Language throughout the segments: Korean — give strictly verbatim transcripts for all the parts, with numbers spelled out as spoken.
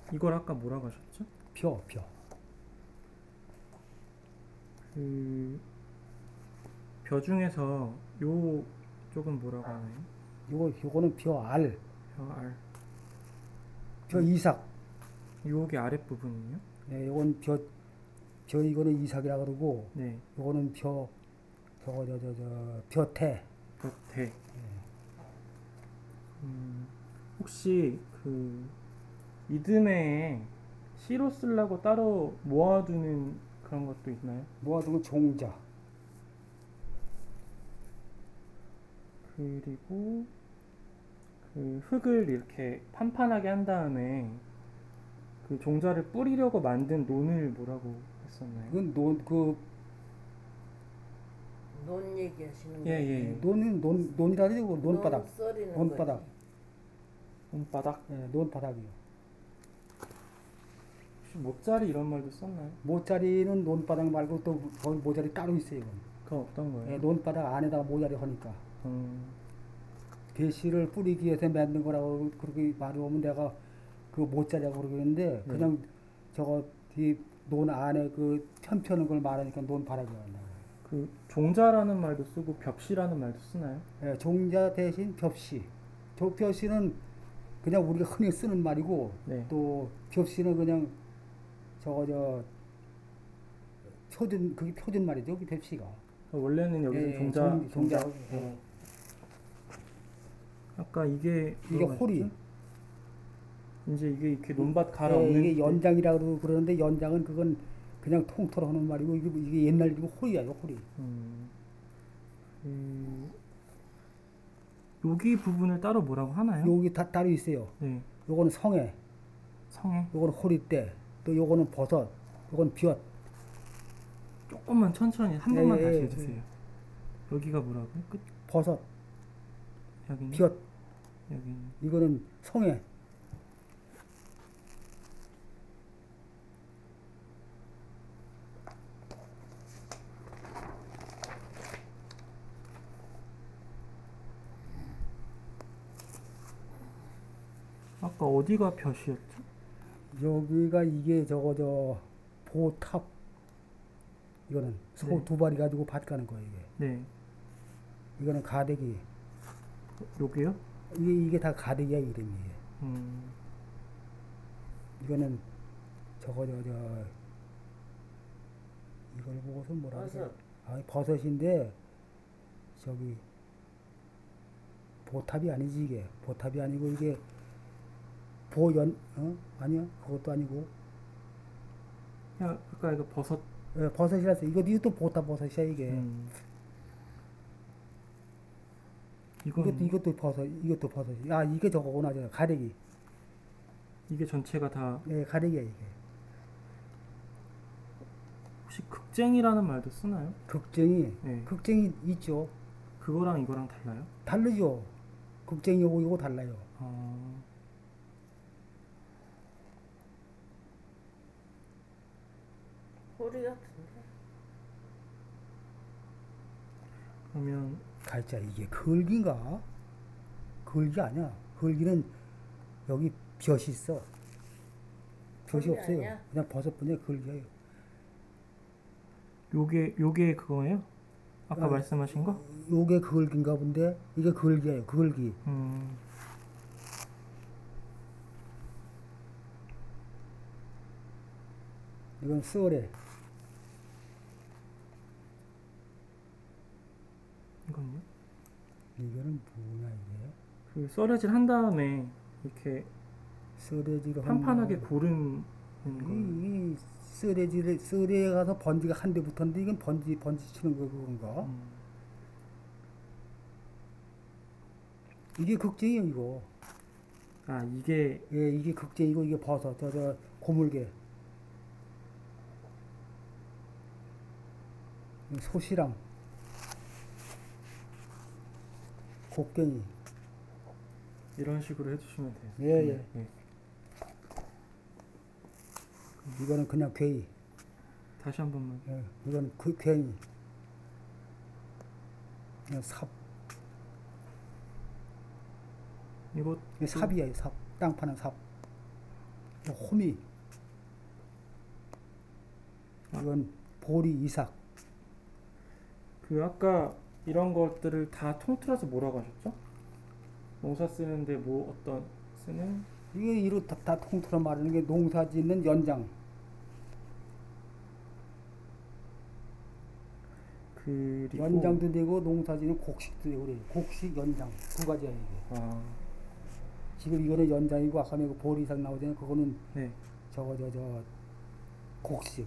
이걸 아까 뭐라고 하셨죠? 벼, 벼. 그 벼 중에서 요 쪽은 뭐라고 하나요? 요거, 요거는 벼 알, 벼알. 벼 이삭. 요게 아랫부분이요? 예, 요건 벼, 벼 이거는 이삭이라 그러고, 네. 요거는 벼, 저거, 저, 저, 저, 벼태. 겉에. 음, 혹시 그 이듬해에 시로 쓰려고 따로 모아두는 그런 것도 있나요? 모아두면 종자. 그리고 그 흙을 이렇게 판판하게 한 다음에 그 종자를 뿌리려고 만든 논을 뭐라고 했었나요? 그건 논, 그, 논 얘기하시는 예, 거예요? 예, 예, 예. 논은, 논, 논이라 그러고, 논바닥. 논 썰이는 논바닥. 거지. 논바닥? 예, 논바닥이요. 혹시 모짜리 이런 말도 썼나요? 모짜리는 논바닥 말고 또 거기 모짜리 따로 있어요. 이건. 그건 어떤 거예요? 예, 논바닥 안에다가 모짜리 하니까. 음, 배씨를 뿌리기 위해서 만든 거라고 그렇게 말하면 내가 그 모짜리라고 그러겠는데 네. 그냥 저거 이 논 안에 그 편펴는 걸 말하니까 논바닥이라고 한다고. 그 종자라는 말도 쓰고 벽시라는 말도 쓰나요? 예, 종자 대신 벽시. 저 벽시는 그냥 우리가 흔히 쓰는 말이고 네. 또 벽시는 그냥 저거 저 표준 그게 표준 말이죠. 그 벽시가. 원래는 여기서 예, 종자, 종- 종자. 종자. 예. 어. 아까 이게 이게 뭐라고 호리. 하셨죠? 이제 이게 이렇게 논밭 갈아 예, 엎는 이게 때- 연장이라고 그러는데 연장은 그건 그냥 통틀어 하는 말이고 이게, 이게 옛날 이름은 호리야요. 호리. 음, 그 여기 부분을 따로 뭐라고 하나요? 여기 다 따로 있어요. 네, 요거는 성애, 성에 요거는 호리대, 또 요거는 버섯, 요건 볕. 조금만 천천히 한 예, 번만 예, 다시 예. 해주세요. 여기가 뭐라고요? 끝? 버섯, 여기는? 볕. 여기는 이거는 성애. 아까 어디가 벼시였죠? 여기가 이게 저거 저 보탑. 이거는 소 네. 두 마리 가지고 밭 가는 거예요. 이게. 네, 이거는 가대기. 여기요? 이게 이게 다 가대기야 이름이. 음, 이거는 저거 저 저 이걸 보고서 뭐라 그래? 버섯. 아, 버섯인데 저기 보탑이 아니지 이게. 보탑이 아니고 이게 보연 어? 아니야. 그것도 아니고. 야, 아까 이거 버섯. 예, 버섯이라서 이거 이것도 보탑 버섯이야 이게. 음, 이건 이것도 이것도 버섯. 이것도 버섯. 아, 이게 저거구나. 저 가래기. 이게 전체가 다 예, 가래기야 이게. 혹시 극쟁이라는 말도 쓰나요? 극쟁이 네. 극쟁이 있죠. 그거랑 이거랑 달라요? 다르죠. 극쟁이 요거 요거 달라요. 어, 호리 같은데. 그러면 갈자 이게 걸기인가? 걸기 아니야. 걸기는 여기 볕이 있어. 볕이 걸기 없어요. 아니야? 그냥 버섯뿐이야. 걸기예요. 요게 요게 그거예요? 아까 아, 말씀하신 거? 요게 걸기인가 본데 이게 걸기예요. 걸기. 음, 이건 썰에. 이건요? 이거는 뭐냐 이게? 그 썰어질 한 다음에 이렇게 썰에지로 판판하게 고르는 거. 이, 이 썰에지를 썰에 가서 번지가 한 대 붙었는데 이건 번지 번지 치는 거 그건가? 음, 이게 극쟁이에요 이거. 아 이게 예, 이게 극쟁이고 이게 버섯. 저 저 고물게. 소시랑. 곡괭이. 이런 식으로 해주시면 돼요. 예, 예. 예. 이거는 그냥 괴이. 다시 한 번만. 예, 이거는 그 괴이. 그냥 삽. 이거 이게 삽이에요, 삽. 땅 파는 삽. 호미. 이건 보리 이삭. 그 아까 이런 것들을 다 통틀어서 뭐라고 하셨죠? 농사 쓰는데 뭐 어떤 쓰는 이게 이로 다, 다 통틀어 말하는 게 농사 짓는 연장. 그리고 연장도 되고 농사 짓는 곡식도 되고 그래. 곡식 연장 두 가지야 이게. 아, 지금 이거는 연장이고 아까 내가 보리 이삭 나오잖아요. 그거는 네. 저거 저 저 곡식.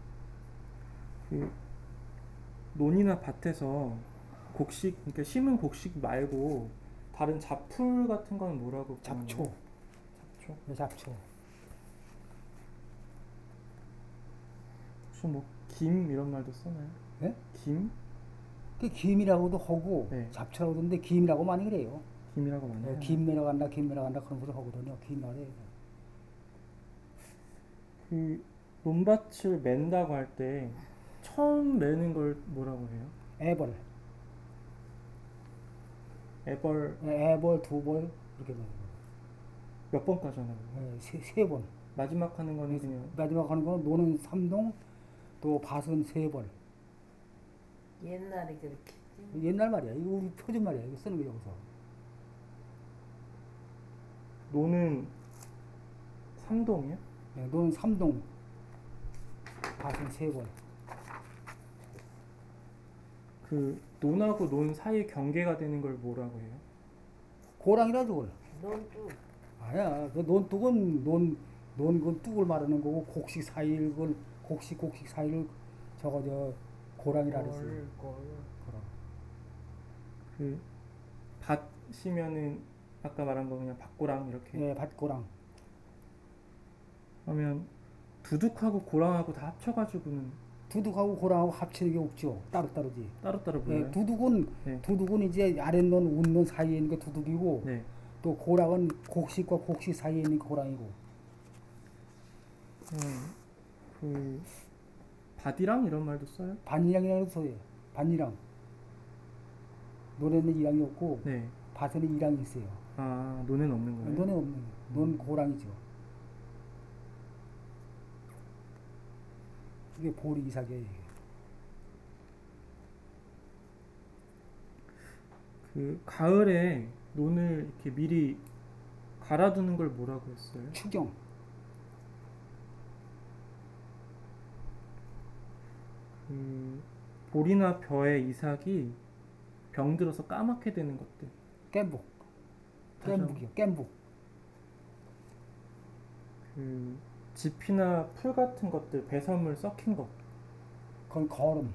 그 논이나 밭에서 곡식 그러니까 심은 곡식 말고 다른 잡풀 같은 건 뭐라고 부르나요? 잡초. 잡초. 네, 잡초. 혹시 뭐 김 이런 말도 쓰나요? 예? 김? 그 김이라고도 하고 네. 잡초라고도 하는데 김이라고 많이 그래요. 김이라고 많이 네, 하나요? 김 매러 간다, 김 매러 간다 그런 소리 하거든요. 김 말에. 그 논밭을 맨다고 할 때 처음 매는 걸 뭐라고 해요? 애벌. 애벌 네, 애벌 두 벌 이렇게 되는 몇 번까지 하나요? 거예요. 네, 세, 세 번. 마지막 하는 거는 그냥 마지막 하는 거는 노는 삼동, 또 밭은 세 벌. 옛날에 그렇게 했지. 옛날 말이야. 이거 우리 표준 말이야. 이거 쓰는 거 여기서. 노는 삼동이요? 네, 노는 삼동, 밭은 세 벌. 그 논하고 논 사이에 경계가 되는 걸 뭐라고 해요? 고랑이라도 그걸. 넌또 아야, 그 논뚝은 논, 논, 그 뚝을 말하는 거고, 곡식 사이를, 그걸, 곡식, 곡식 사이를 저거, 저, 고랑이라 그랬어요. 걸, 걸. 고랑. 그 밭이면은 아까 말한 거 그냥 밭고랑 이렇게 예, 밭고랑. 하면 두둑하고 고랑하고 다 합쳐가지고는 두둑하고 고랑하고 합치는 게 없죠. 따로따로지. 따로따로 예, 불러요? 두둑은, 네. 두둑은 이제 아랫논, 윗논 사이에 있는 게 두둑이고, 네. 또 고랑은 곡식과 곡식 사이에 있는 게 고랑이고. 음, 그 밭이랑 이런 말도 써요? 반이랑이라는 소리예요. 반이랑. 논에는 이랑이 없고, 네. 밭에는 이랑이 있어요. 아, 논에는 없는 거예요? 논에 없는, 논 고랑이죠. 이게 보리 이삭이에요. 이게. 그 가을에 논을 이렇게 미리 갈아두는 걸 뭐라고 했어요? 추경. 그 보리나 벼의 이삭이 병들어서 까맣게 되는 것들. 깸북. 다시 한번. 깸북이요. 깸북. 그 짚이나 풀 같은 것들, 배설물 썩힌 것. 그건 거름.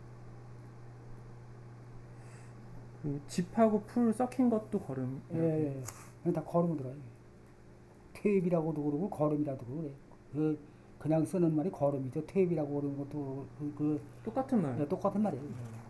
그 짚하고 풀 썩힌 것도 거름. 예, 예. 예. 그건 다 거름으로 들어가요. 퇴입이라고도 그러고 거름이라도 그래. 그 그냥 쓰는 말이 거름이죠. 퇴입이라고 그러는 것도 그, 그 똑같은 말. 예, 똑같은 말이에요.